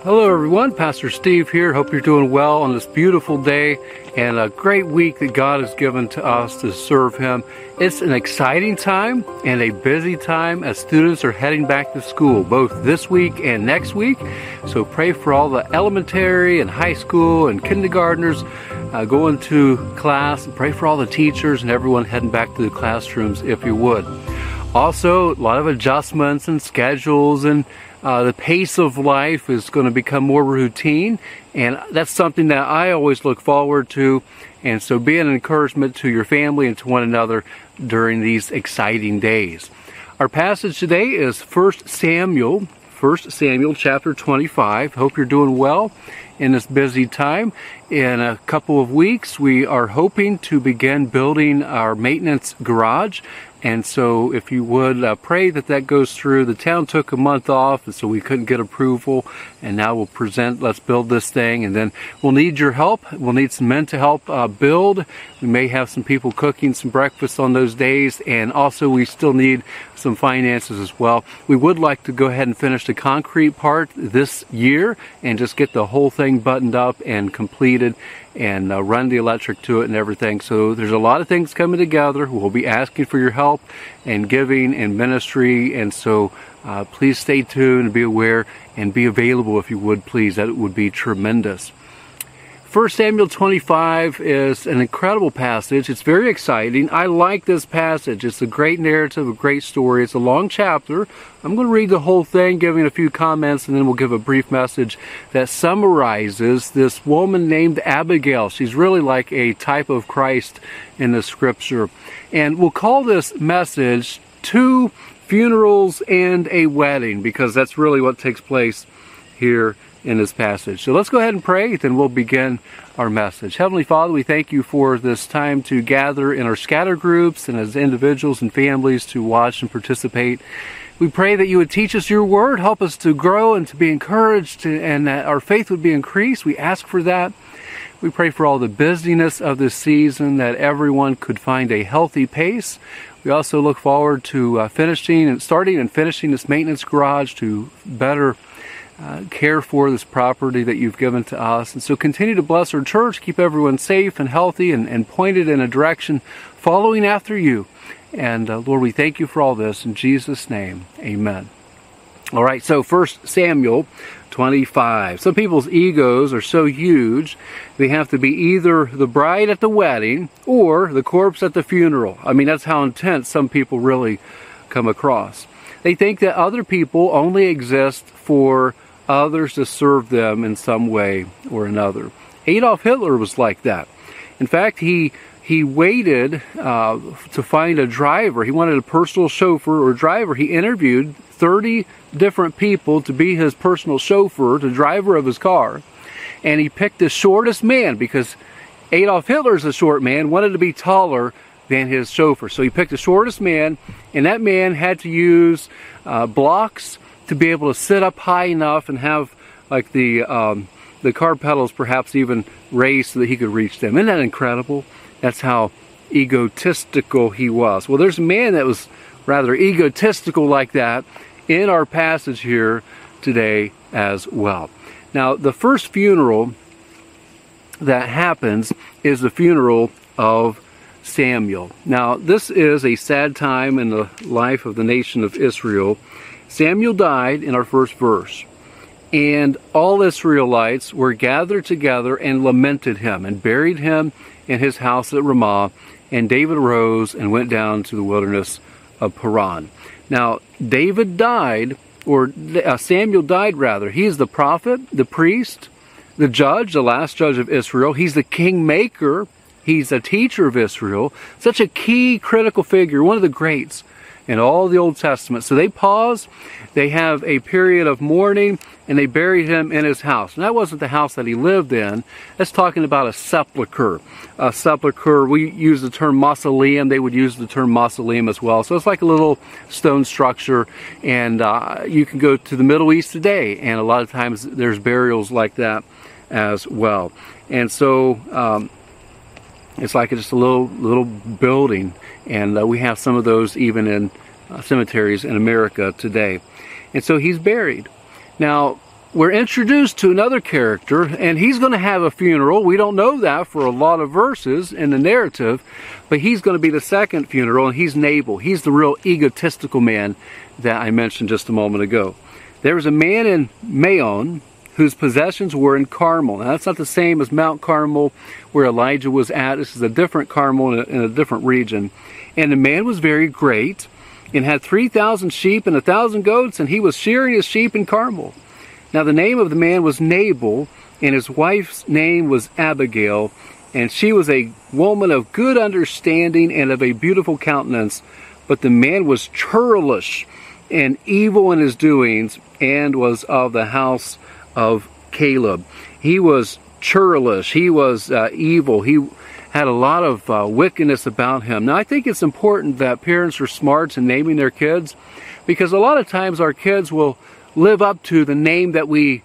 Hello everyone, Pastor Steve here. Hope you're doing well on this beautiful day and a great week that God has given to us to serve Him. It's an exciting time and a busy time as students are heading back to school, both this week and next week. So pray for all the elementary and high school and kindergartners going to class. And pray for all the teachers and everyone heading back to the classrooms if you would. Also, a lot of adjustments and schedules, and the pace of life is going to become more routine, and that's something that I always look forward to. And so be an encouragement to your family and to one another during these exciting days. Our passage today is 1 Samuel chapter 25. Hope you're doing well in this busy time. In a couple of weeks, we are hoping to begin building our maintenance garage. And so if you would pray that goes through. The town took a month off, and so we couldn't get approval. And now let's build this thing. And then we'll need your help. We'll need some men to help build. We may have some people cooking some breakfast on those days. And also we still need some finances as well. We would like to go ahead and finish the concrete part this year and just get the whole thing buttoned up and completed and run the electric to it and everything. So there's a lot of things coming together. We'll be asking for your help and giving and ministry, and so please stay tuned and be aware and be available if you would, please. That would be tremendous. 1 Samuel 25 is an incredible passage. It's very exciting. I like this passage. It's a great narrative, a great story. It's a long chapter. I'm going to read the whole thing, giving a few comments, and then we'll give a brief message that summarizes this woman named Abigail. She's really like a type of Christ in the scripture. And we'll call this message 2 Funerals and a Wedding, because that's really what takes place here in this passage. So let's go ahead and pray, then we'll begin our message. Heavenly Father, we thank you for this time to gather in our scatter groups and as individuals and families to watch and participate. We pray that you would teach us your word, help us to grow and to be encouraged, and that our faith would be increased. We ask for that. We pray for all the busyness of this season, that everyone could find a healthy pace. We also look forward to starting and finishing this maintenance garage to better care for this property that you've given to us. And so continue to bless our church, keep everyone safe and healthy and pointed in a direction following after you. And Lord, we thank you for all this. In Jesus' name, amen. All right, so 1 Samuel 25. Some people's egos are so huge, they have to be either the bride at the wedding or the corpse at the funeral. I mean, that's how intense some people really come across. They think that other people only exist for others to serve them in some way or another. Adolf Hitler was like that. In fact, he waited to find a driver. He wanted a personal chauffeur or driver. He interviewed 30 different people to be his personal chauffeur, the driver of his car. And he picked the shortest man, because Adolf Hitler's a short man, wanted to be taller than his chauffeur. So he picked the shortest man, and that man had to use blocks to be able to sit up high enough and have like the car pedals perhaps even raised so that he could reach them. Isn't that incredible? That's how egotistical he was. Well, there's a man that was rather egotistical like that in our passage here today as well. Now, the first funeral that happens is the funeral of Samuel. Now, this is a sad time in the life of the nation of Israel. Samuel died in our first verse, and all Israelites were gathered together and lamented him and buried him in his house at Ramah, and David arose and went down to the wilderness of Paran. Now, David died, or Samuel died rather. He is the prophet, the priest, the judge, the last judge of Israel. He's the kingmaker. He's a teacher of Israel. Such a key, critical figure, one of the greats in all the Old Testament. So they pause, they have a period of mourning, and they buried him in his house. And that wasn't the house that he lived in. That's talking about a sepulcher. A sepulcher, we use the term mausoleum. They would use the term mausoleum as well. So it's like a little stone structure. And you can go to the Middle East today, and a lot of times there's burials like that as well. And so it's like just a little building. And we have some of those even in cemeteries in America today. And so he's buried. Now, we're introduced to another character, and he's going to have a funeral. We don't know that for a lot of verses in the narrative, but he's going to be the second funeral, and he's Nabal. He's the real egotistical man that I mentioned just a moment ago. There was a man in Maon whose possessions were in Carmel. Now, that's not the same as Mount Carmel where Elijah was at. This is a different Carmel in a different region. And the man was very great and had 3,000 sheep and 1,000 goats, and he was shearing his sheep in Carmel. Now, the name of the man was Nabal, and his wife's name was Abigail, and she was a woman of good understanding and of a beautiful countenance. But the man was churlish and evil in his doings, and was of the house of Caleb. He was churlish. He was evil. He had a lot of wickedness about him. Now, I think it's important that parents are smart in naming their kids, because a lot of times our kids will live up to the name that we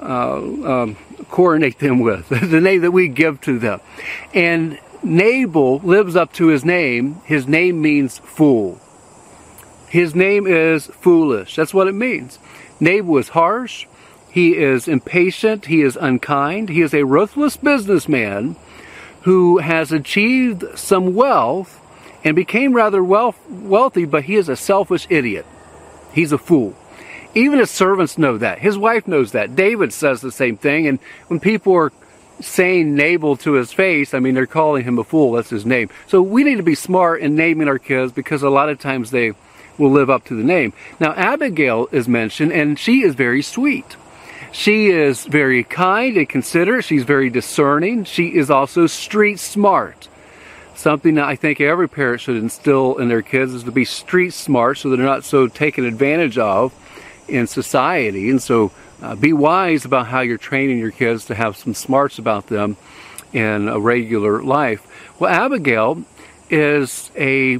coronate them with, the name that we give to them. And Nabal lives up to his name. His name means fool. His name is foolish. That's what it means. Nabal is harsh. He is impatient. He is unkind. He is a ruthless businessman who has achieved some wealth and became rather wealthy, but he is a selfish idiot. He's a fool. Even his servants know that. His wife knows that. David says the same thing, and when people are saying Nabal to his face, I mean, they're calling him a fool. That's his name. So we need to be smart in naming our kids, because a lot of times they will live up to the name. Now, Abigail is mentioned, and she is very sweet. She is very kind and considerate. She's very discerning. She is also street smart. Something that I think every parent should instill in their kids is to be street smart, so that they're not so taken advantage of in society. And so be wise about how you're training your kids to have some smarts about them in a regular life. Well, Abigail is a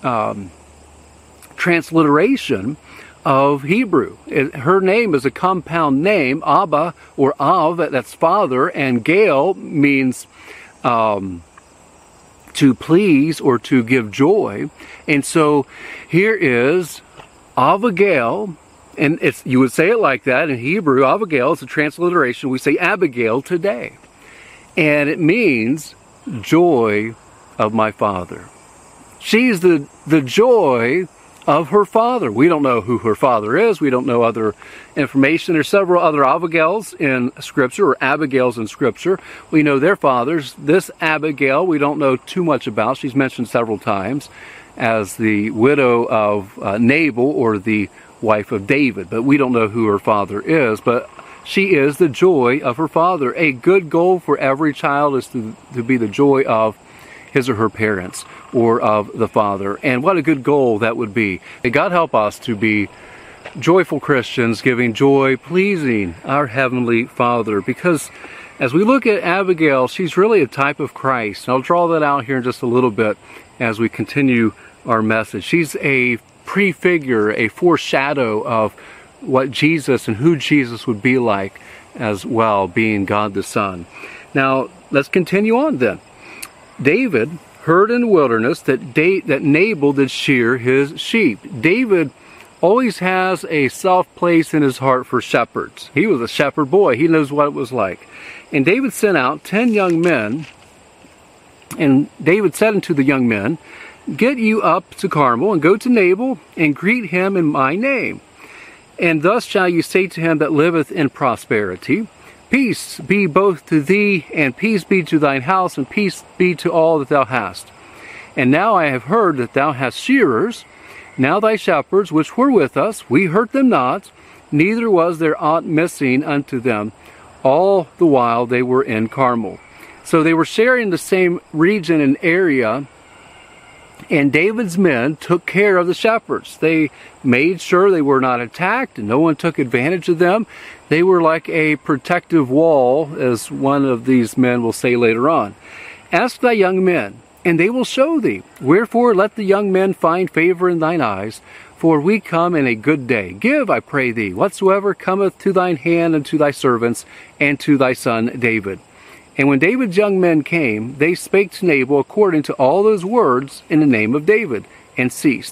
transliteration of Hebrew. Her name is a compound name, Abba or Av, that's father, and Gael means to please or to give joy. And so here is Abigail, and you would say it like that in Hebrew. Abigail is a transliteration. We say Abigail today, and it means joy of my father. She's the joy of her father. We don't know who her father is. We don't know other information. There's several other Abigails in Scripture, or Abigails in Scripture. We know their fathers. This Abigail we don't know too much about. She's mentioned several times as the widow of Nabal, or the wife of David, but we don't know who her father is. But she is the joy of her father. A good goal for every child is to be the joy of his or her parents, or of the father. And what a good goal that would be. May God help us to be joyful Christians, giving joy, pleasing our Heavenly Father. Because as we look at Abigail, she's really a type of Christ. And I'll draw that out here in just a little bit as we continue our message. She's a prefigure, a foreshadow of what Jesus and who Jesus would be like as well, being God the Son. Now, let's continue on then. David heard in the wilderness that Nabal did shear his sheep. David always has a soft place in his heart for shepherds. He was a shepherd boy. He knows what it was like. And David sent out 10 young men, and David said unto the young men, "Get you up to Carmel, and go to Nabal, and greet him in my name. And thus shall you say to him that liveth in prosperity, Peace be both to thee, and peace be to thine house, and peace be to all that thou hast. And now I have heard that thou hast shearers. Now thy shepherds which were with us, we hurt them not, neither was there aught missing unto them, all the while they were in Carmel." So they were sharing the same region and area, and David's men took care of the shepherds. They made sure they were not attacked, and no one took advantage of them. They were like a protective wall, as one of these men will say later on. "Ask thy young men, and they will show thee. Wherefore let the young men find favor in thine eyes, for we come in a good day. Give, I pray thee, whatsoever cometh to thine hand unto thy servants, and to thy son David." And when David's young men came, they spake to Nabal according to all those words in the name of David, and ceased.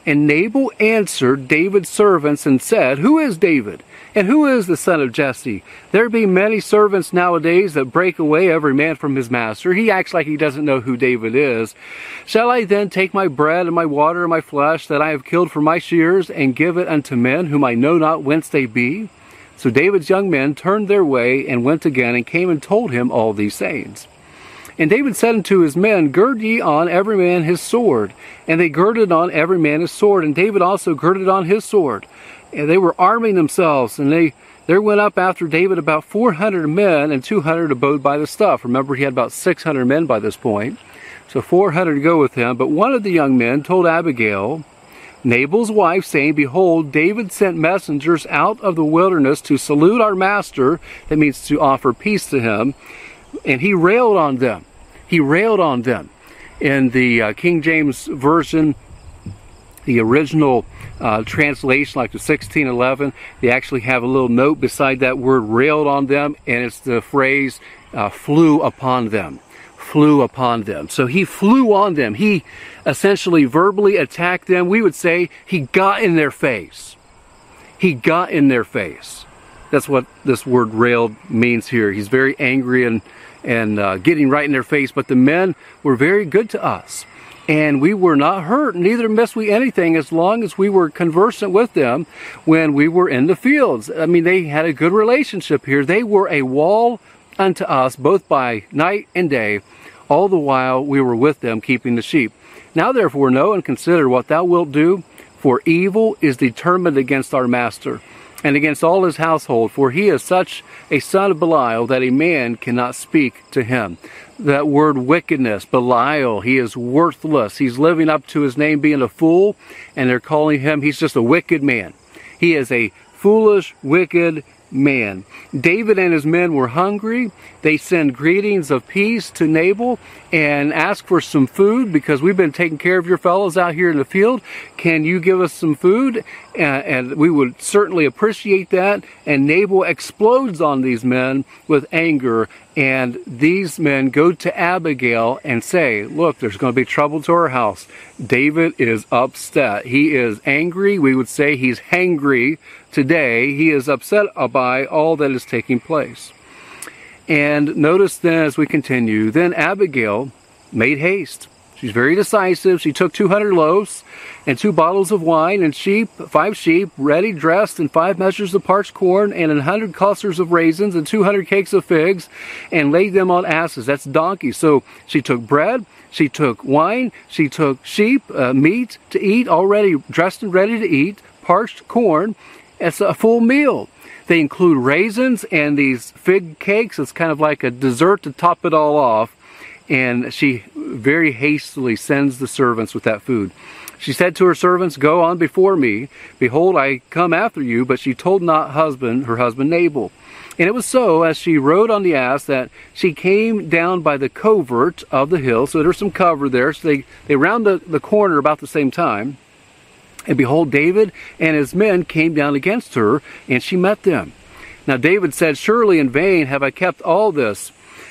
And Nabal answered David's servants and said, Who is David? And who is the son of Jesse? There be many servants nowadays that break away every man from his master. He acts like he doesn't know who David is. Shall I then take my bread and my water and my flesh that I have killed for my shears and give it unto men whom I know not whence they be? So David's young men turned their way and went again and came and told him all these sayings. And David said unto his men, Gird ye on every man his sword. And they girded on every man his sword, and David also girded on his sword. And they were arming themselves, and there went up after David about 400 men, and 200 abode by the stuff. Remember, he had about 600 men by this point, so 400 to go with him. But one of the young men told Abigail, Nabal's wife, saying, Behold, David sent messengers out of the wilderness to salute our master, that means to offer peace to him, and he railed on them. He railed on them. In the King James Version, the original translation, like the 1611, they actually have a little note beside that word railed on them, and it's the phrase flew upon them. Flew upon them. So he flew on them. He essentially verbally attacked them. We would say he got in their face. He got in their face. That's what this word railed means here. He's very angry and getting right in their face. But the men were very good to us. And we were not hurt, neither missed we anything, as long as we were conversant with them when we were in the fields. I mean, they had a good relationship here. They were a wall unto us, both by night and day, all the while we were with them, keeping the sheep. Now therefore know and consider what thou wilt do, for evil is determined against our master, and against all his household, for he is such a son of Belial that a man cannot speak to him. That word wickedness, Belial, he is worthless. He's living up to his name being a fool, and they're calling him, he's just a wicked man. He is a foolish, wicked man. David and his men were hungry. They send greetings of peace to Nabal and ask for some food, because we've been taking care of your fellows out here in the field. Can you give us some food? And we would certainly appreciate that. And Nabal explodes on these men with anger, and these men go to Abigail and say, look, there's going to be trouble to our house. David is upset. He is angry. We would say he's hangry today. He is upset by all that is taking place. And notice then as we continue, then Abigail made haste. She's very decisive. She took 200 loaves and 2 bottles of wine and 5 sheep, ready dressed, and 5 measures of parched corn, and 100 clusters of raisins, and 200 cakes of figs, and laid them on asses. That's donkeys. So she took bread, she took wine, she took sheep, meat to eat, already dressed and ready to eat, parched corn. It's a full meal. They include raisins and these fig cakes. It's kind of like a dessert to top it all off. And she very hastily sends the servants with that food. She said to her servants, Go on before me. Behold, I come after you. But she told not her husband Nabal. And it was so, as she rode on the ass, that she came down by the covert of the hill. So there's some cover there. So they round the corner about the same time. And behold, David and his men came down against her, and she met them. Now David said, Surely in vain have I kept all this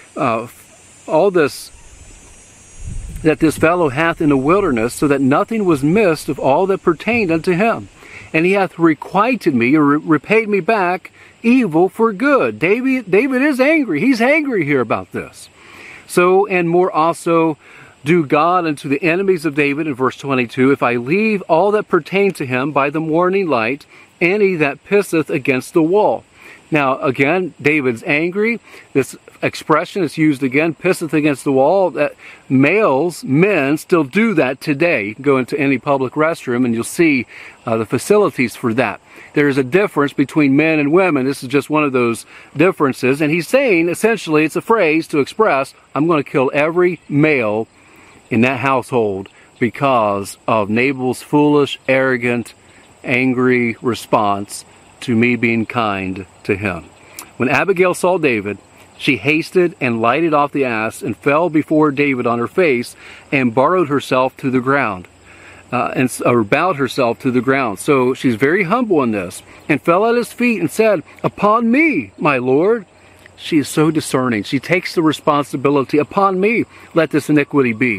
that this fellow hath in the wilderness, so that nothing was missed of all that pertained unto him. And he hath requited me, or repaid me back, evil for good. David is angry. He's angry here about this. So, and more also, do God unto the enemies of David, in verse 22, if I leave all that pertain to him by the morning light, any that pisseth against the wall. Now, again, David's angry. This expression is used again, pisseth against the wall. That men still do that today. You can go into any public restroom and you'll see the facilities for that. There is a difference between men and women. This is just one of those differences. And he's saying, essentially, it's a phrase to express, I'm going to kill every male in that household because of Nabal's foolish, arrogant, angry response to me being kind to him. When Abigail saw David, she hasted and lighted off the ass and fell before David on her face and bowed herself to the ground. Bowed herself to the ground. So she's very humble in this, and fell at his feet and said, Upon me, my Lord. She is so discerning. She takes the responsibility. Upon me, let this iniquity be.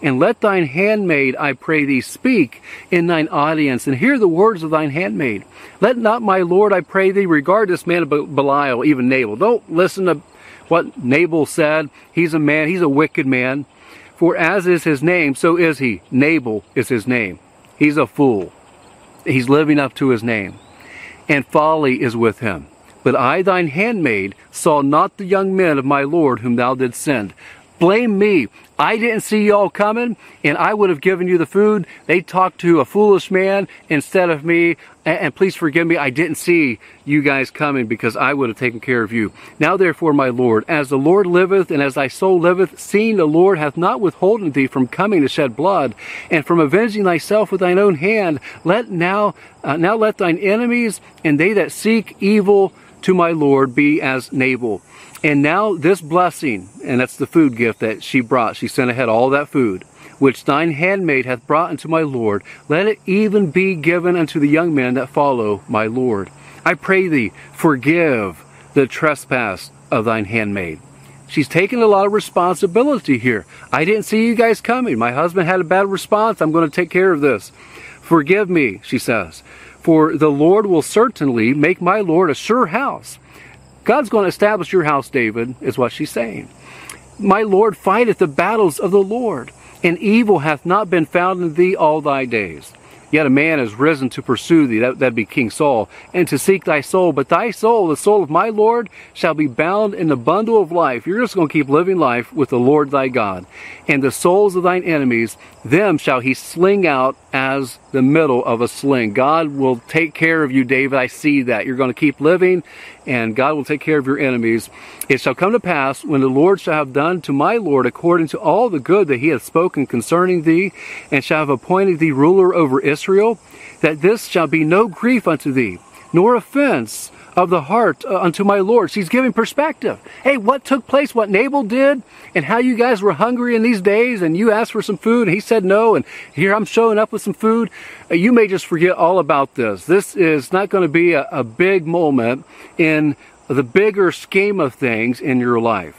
And let thine handmaid, I pray thee, speak in thine audience, and hear the words of thine handmaid. Let not my Lord, I pray thee, regard this man of Belial, even Nabal. Don't listen to what Nabal said. He's a man, he's a wicked man. For as is his name, so is he. Nabal is his name. He's a fool. He's living up to his name. And folly is with him. But I, thine handmaid, saw not the young men of my Lord whom thou didst send. Blame me. I didn't see y'all coming, and I would have given you the food. They talked to a foolish man instead of me. And please forgive me, I didn't see you guys coming, because I would have taken care of you. Now therefore, my Lord, as the Lord liveth, and as thy soul liveth, seeing the Lord hath not withholden thee from coming to shed blood, and from avenging thyself with thine own hand, now let thine enemies and they that seek evil to my Lord be as Nabal. And now this blessing, and that's the food gift that she brought. She sent ahead all that food, which thine handmaid hath brought unto my Lord. Let it even be given unto the young men that follow my Lord. I pray thee, forgive the trespass of thine handmaid. She's taking a lot of responsibility here. I didn't see you guys coming. My husband had a bad response. I'm going to take care of this. Forgive me, she says, for the Lord will certainly make my Lord a sure house. God's going to establish your house, David, is what she's saying. My Lord fighteth the battles of the Lord, and evil hath not been found in thee all thy days. Yet a man is risen to pursue thee, that'd be King Saul, and to seek thy soul. But thy soul, the soul of my Lord, shall be bound in the bundle of life. You're just going to keep living life with the Lord thy God. And the souls of thine enemies, them shall he sling out as the middle of a sling. God will take care of you, David. I see that. You're going to keep living, and God will take care of your enemies. It shall come to pass, when the Lord shall have done to my Lord according to all the good that he hath spoken concerning thee, and shall have appointed thee ruler over Israel, that this shall be no grief unto thee, nor offense of the heart unto my Lord. She's giving perspective. Hey, what took place, what Nabal did, and how you guys were hungry in these days, and you asked for some food, and he said no, and here I'm showing up with some food. You may just forget all about this. This is not going to be a big moment in the bigger scheme of things in your life.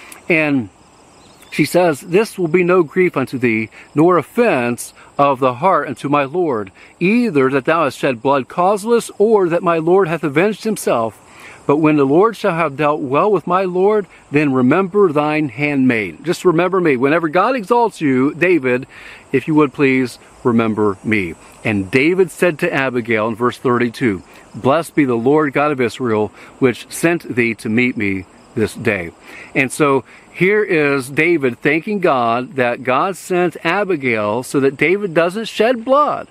And she says, this will be no grief unto thee, nor offense of the heart unto my Lord, either that thou hast shed blood causeless, or that my Lord hath avenged himself. But when the Lord shall have dealt well with my Lord, then remember thine handmaid. Just remember me. Whenever God exalts you, David, if you would please remember me. And David said to Abigail in verse 32, Blessed be the Lord God of Israel, which sent thee to meet me this day. And so here is David thanking God that God sent Abigail so that David doesn't shed blood.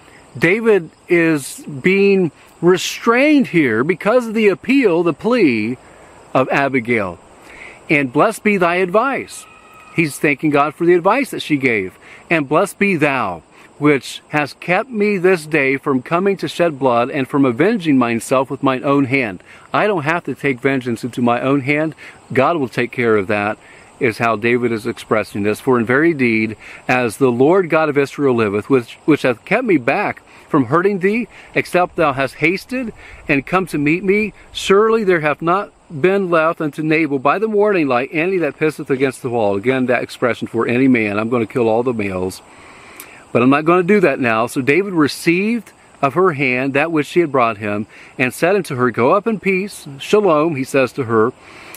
David is being restrained here because of the appeal, the plea of Abigail. And blessed be thy advice. He's thanking God for the advice that she gave. And blessed be thou, which has kept me this day from coming to shed blood, and from avenging myself with mine own hand. I don't have to take vengeance into my own hand. God will take care of that, is how David is expressing this. For in very deed, as the Lord God of Israel liveth, which hath kept me back from hurting thee, except thou hast hasted and come to meet me, surely there hath not been left unto Nabal by the morning light any that pisseth against the wall. Again, that expression for any man. I'm going to kill all the males. But I'm not going to do that now. So David received of her hand that which she had brought him, and said unto her, Go up in peace, shalom, he says to her,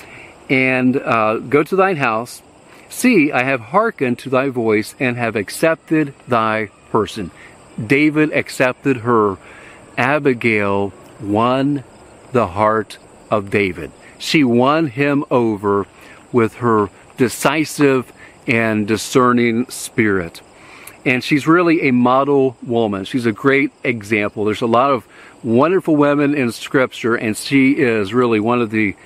and go to thine house. See, I have hearkened to thy voice, and have accepted thy person. David accepted her. Abigail won the heart of David. She won him over with her decisive and discerning spirit. And she's really a model woman. She's a great example. There's a lot of wonderful women in Scripture, and she is really one of the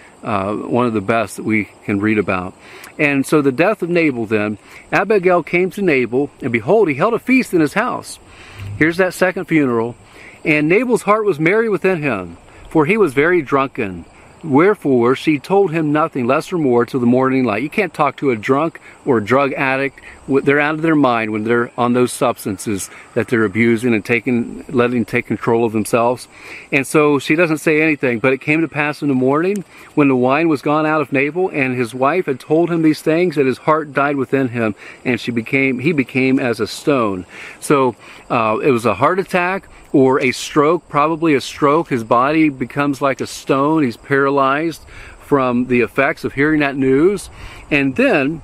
best that we can read about. And so the death of Nabal then, Abigail came to Nabal, and behold, he held a feast in his house. Here's that second funeral. And Nabal's heart was merry within him, for he was very drunken. Wherefore she told him nothing less or more till the morning light. You can't talk to a drunk or a drug addict they're out of their mind when they're on those substances that they're abusing and letting take control of themselves. And so she doesn't say anything. But it came to pass in the morning, when the wine was gone out of Nabal, and his wife had told him these things, that his heart died within him, and he became as a stone. So it was a heart attack or a stroke, probably a stroke. His body becomes like a stone. He's paralyzed from the effects of hearing that news. And then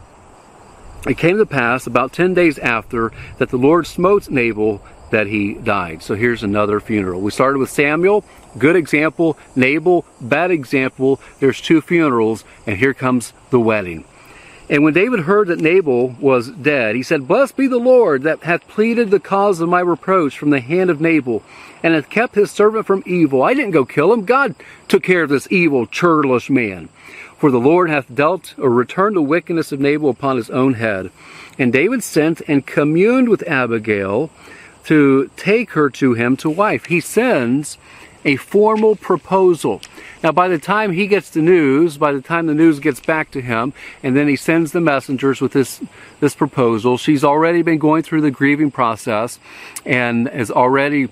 it came to pass about 10 days after that the Lord smote Nabal, that he died. So here's another funeral. We started with Samuel, good example. Nabal, bad example. There's 2 funerals, and here comes the wedding. And when David heard that Nabal was dead, he said, Blessed be the Lord, that hath pleaded the cause of my reproach from the hand of Nabal, and hath kept his servant from evil. I didn't go kill him. God took care of this evil, churlish man. For the Lord hath dealt or returned the wickedness of Nabal upon his own head. And David sent and communed with Abigail to take her to him to wife. He sends a formal proposal. Now, by the time he gets the news, by the time the news gets back to him, and then he sends the messengers with this proposal, she's already been going through the grieving process and has already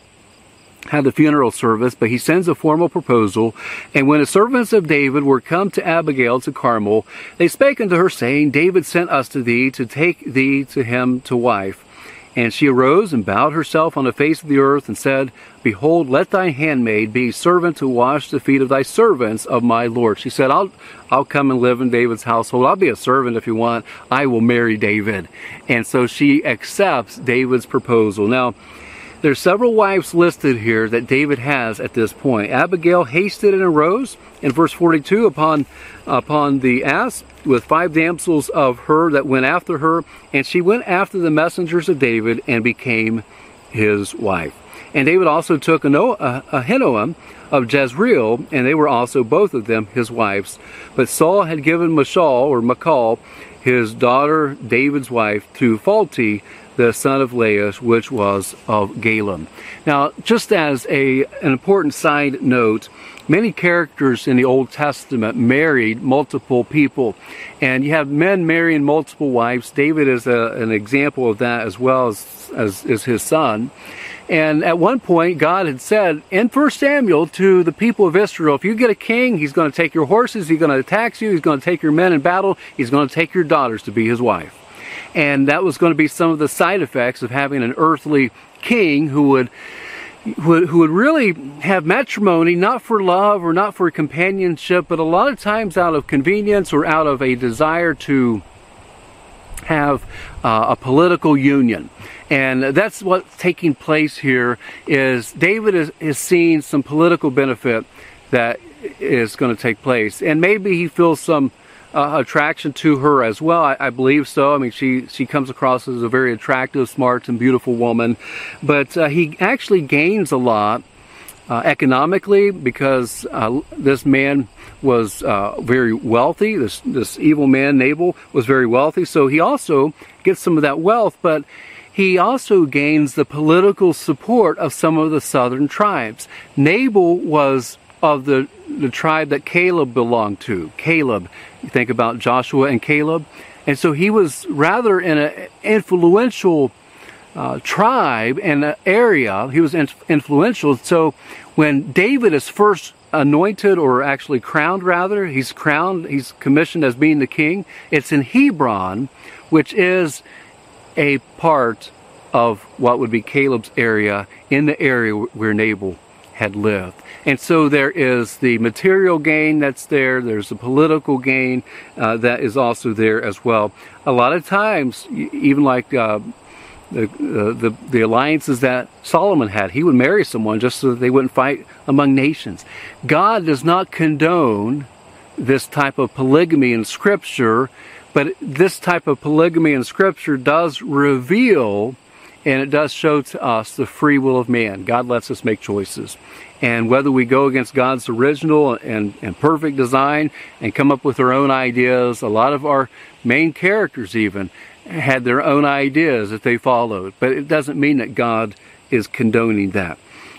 had the funeral service, but he sends a formal proposal. And when the servants of David were come to Abigail to Carmel, they spake unto her, saying, David sent us to thee to take thee to him to wife. And she arose and bowed herself on the face of the earth and said, Behold, let thy handmaid be servant to wash the feet of thy servants of my Lord. She said, I'll come and live in David's household. I'll be a servant if you want. I will marry David. And so she accepts David's proposal. Now, there's several wives listed here that David has at this point. Abigail hasted and arose in verse 42 upon the ass with 5 damsels of her that went after her, and she went after the messengers of David and became his wife. And David also took Ahinoam of Jezreel, and they were also both of them his wives. But Saul had given Michal, his daughter David's wife, to Phalti, the son of Laish, which was of Galem. Now, just as an important side note, many characters in the Old Testament married multiple people. And you have men marrying multiple wives. David is an example of that, as well as his son. And at one point, God had said in 1 Samuel to the people of Israel, if you get a king, he's going to take your horses, he's going to attack you, he's going to take your men in battle, he's going to take your daughters to be his wife. And that was going to be some of the side effects of having an earthly king who would really have matrimony, not for love or not for companionship, but a lot of times out of convenience or out of a desire to have a political union. And that's what's taking place here. Is David is seeing some political benefit that is going to take place, and maybe he feels some attraction to her as well. I believe so. I mean, she comes across as a very attractive, smart, and beautiful woman. But he actually gains a lot economically, because this man was very wealthy. This evil man, Nabal, was very wealthy. So he also gets some of that wealth, but he also gains the political support of some of the southern tribes. Nabal was of the tribe that Caleb belonged to. Caleb, you think about Joshua and Caleb. And so he was rather in an influential tribe and an area. He was influential. So when David is first anointed, or actually crowned rather, he's commissioned as being the king. It's in Hebron, which is a part of what would be Caleb's area, in the area where Nabal had lived. And so there is the material gain that's there. There's the political gain that is also there as well. A lot of times, even like the alliances that Solomon had, he would marry someone just so that they wouldn't fight among nations. God does not condone this type of polygamy in Scripture, but this type of polygamy in Scripture does reveal, and it does show to us, the free will of man. God lets us make choices. And whether we go against God's original and perfect design and come up with our own ideas, a lot of our main characters even had their own ideas that they followed. But it doesn't mean that God is condoning that.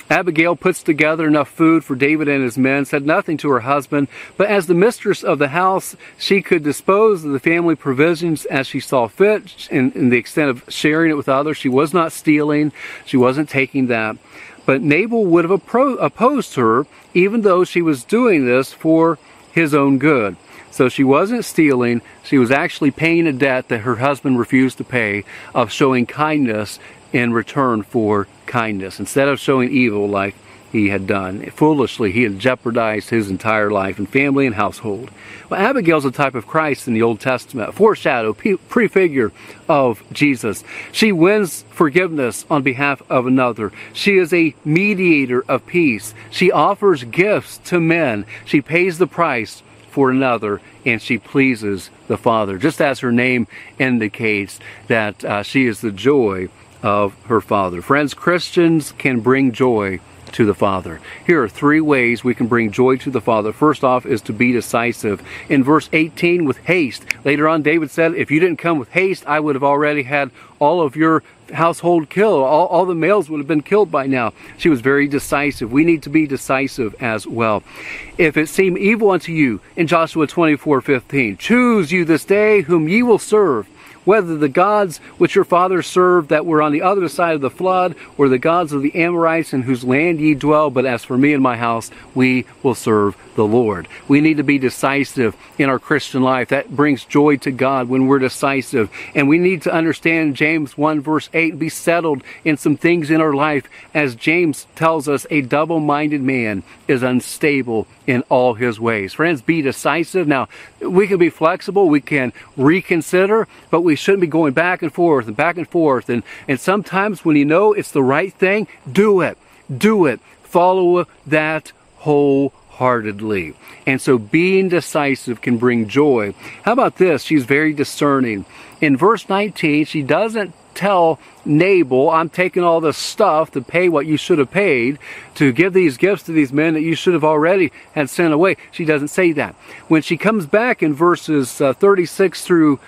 Abigail puts together enough food for David and his men, said nothing to her husband, but as the mistress of the house, she could dispose of the family provisions as she saw fit, in the extent of sharing it with others. She was not stealing. She wasn't taking that. But Nabal would have opposed her, even though she was doing this for his own good. So she wasn't stealing. She was actually paying a debt that her husband refused to pay, of showing kindness in return for kindness, instead of showing evil like he had done. Foolishly, he had jeopardized his entire life and family and household. Well, Abigail's a type of Christ in the Old Testament, a foreshadow, prefigure of Jesus. She wins forgiveness on behalf of another. She is a mediator of peace. She offers gifts to men. She pays the price for another, and she pleases the Father, just as her name indicates that she is the joy of her Father. Friends, Christians can bring joy to the Father. Here are 3 ways we can bring joy to the Father. First off is to be decisive. In verse 18, with haste. Later on, David said, if you didn't come with haste, I would have already had all of your household killed. All the males would have been killed by now. She was very decisive. We need to be decisive as well. If it seem evil unto you, in Joshua 24:15, choose you this day whom ye will serve, whether the gods which your fathers served that were on the other side of the flood, or the gods of the Amorites in whose land ye dwell, but as for me and my house, we will serve the Lord. We need to be decisive in our Christian life. That brings joy to God when we're decisive. And we need to understand James 1 verse 8 and be settled in some things in our life. As James tells us, a double-minded man is unstable in all his ways. Friends, be decisive. Now, we can be flexible, we can reconsider, but we shouldn't be going back and forth and back and forth. And sometimes when you know it's the right thing, do it. Do it. Follow that wholeheartedly. And so being decisive can bring joy. How about this? She's very discerning. In verse 19, she doesn't tell Nabal, I'm taking all this stuff to pay what you should have paid, to give these gifts to these men that you should have already had sent away. She doesn't say that. When she comes back in verses 36 through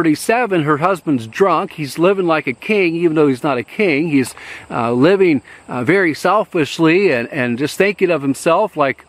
37, her husband's drunk. He's living like a king, even though he's not a king. He's living very selfishly and just thinking of himself like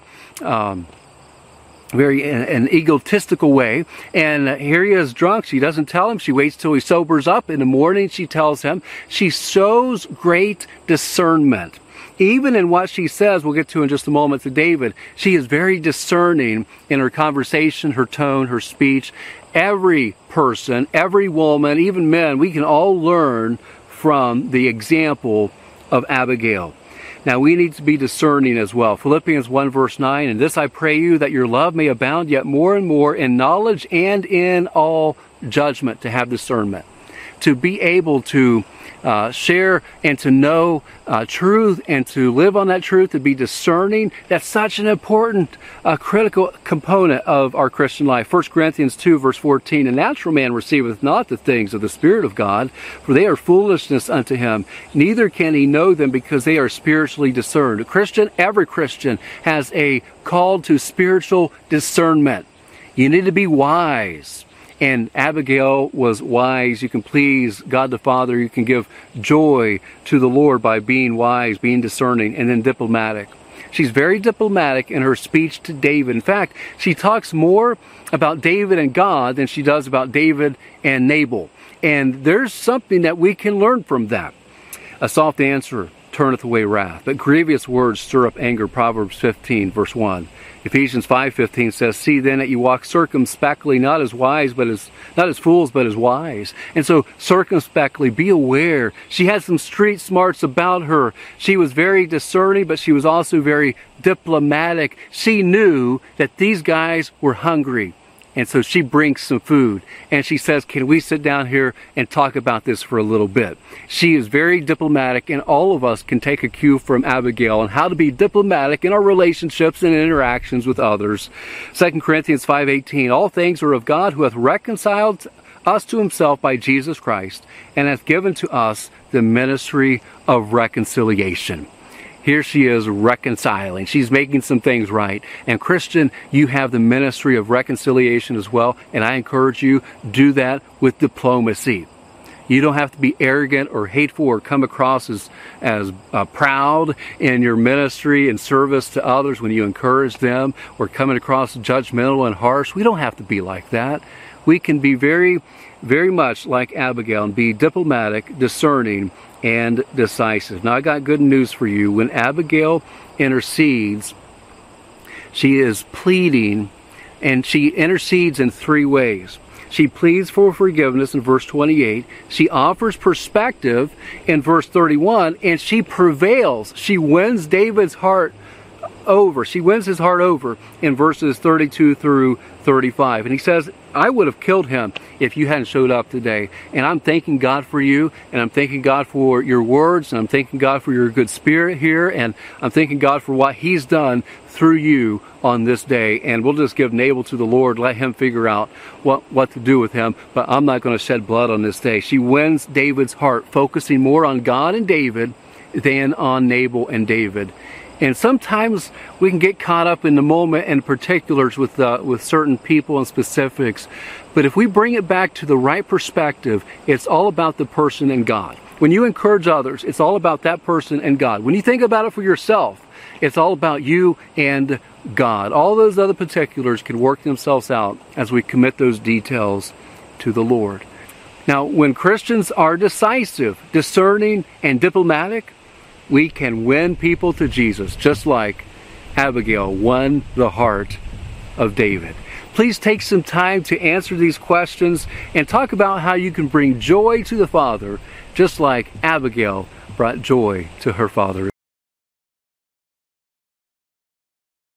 very an egotistical way. And here he is drunk. She doesn't tell him. She waits till he sobers up. In the morning, she tells him. She shows great discernment. Even in what she says, we'll get to in just a moment, to David, she is very discerning in her conversation, her tone, her speech. Every person, every woman, even men, we can all learn from the example of Abigail. Now, we need to be discerning as well. Philippians 1 verse 9, and this I pray you, that your love may abound yet more and more in knowledge and in all judgment, to have discernment. To be able to share and to know truth and to live on that truth, to be discerning. That's such an important, critical component of our Christian life. 1 Corinthians 2 verse 14, a natural man receiveth not the things of the Spirit of God, for they are foolishness unto him. Neither can he know them, because they are spiritually discerned. A Christian, every Christian, has a call to spiritual discernment. You need to be wise. And Abigail was wise. You can please God the Father. You can give joy to the Lord by being wise, being discerning, and then diplomatic. She's very diplomatic in her speech to David. In fact, she talks more about David and God than she does about David and Nabal. And there's something that we can learn from that. A soft answer turneth away wrath, but grievous words stir up anger. Proverbs 15 verse 1. Ephesians 5:15 says, see then that you walk circumspectly, not as fools, but as wise. And so circumspectly, be aware. She had some street smarts about her. She was very discerning, but she was also very diplomatic. She knew that these guys were hungry. And so she brings some food, and she says, can we sit down here and talk about this for a little bit? She is very diplomatic, and all of us can take a cue from Abigail on how to be diplomatic in our relationships and interactions with others. 2 Corinthians 5:18, all things are of God, who hath reconciled us to himself by Jesus Christ, and hath given to us the ministry of reconciliation. Here she is reconciling. She's making some things right. And Christian, you have the ministry of reconciliation as well. And I encourage you, do that with diplomacy. You don't have to be arrogant or hateful or come across as proud in your ministry and service to others when you encourage them, or coming across judgmental and harsh. We don't have to be like that. We can be very, very much like Abigail and be diplomatic, discerning, and decisive. Now, I got good news for you. When Abigail intercedes, she is pleading, and she intercedes in three ways. She pleads for forgiveness in verse 28. She offers perspective in verse 31, and she prevails. She wins David's heart over. She wins his heart over in verses 32 through 35. And he says, I would have killed him if you hadn't showed up today. And I'm thanking God for you, and I'm thanking God for your words, and I'm thanking God for your good spirit here, and I'm thanking God for what He's done through you on this day. And we'll just give Nabal to the Lord, let Him figure out what to do with him, but I'm not going to shed blood on this day. She wins David's heart, focusing more on God and David than on Nabal and David. And sometimes we can get caught up in the moment and particulars with certain people and specifics. But if we bring it back to the right perspective, it's all about the person and God. When you encourage others, it's all about that person and God. When you think about it for yourself, it's all about you and God. All those other particulars can work themselves out as we commit those details to the Lord. Now, when Christians are decisive, discerning, and diplomatic, we can win people to Jesus, just like Abigail won the heart of David. Please take some time to answer these questions and talk about how you can bring joy to the Father, just like Abigail brought joy to her father.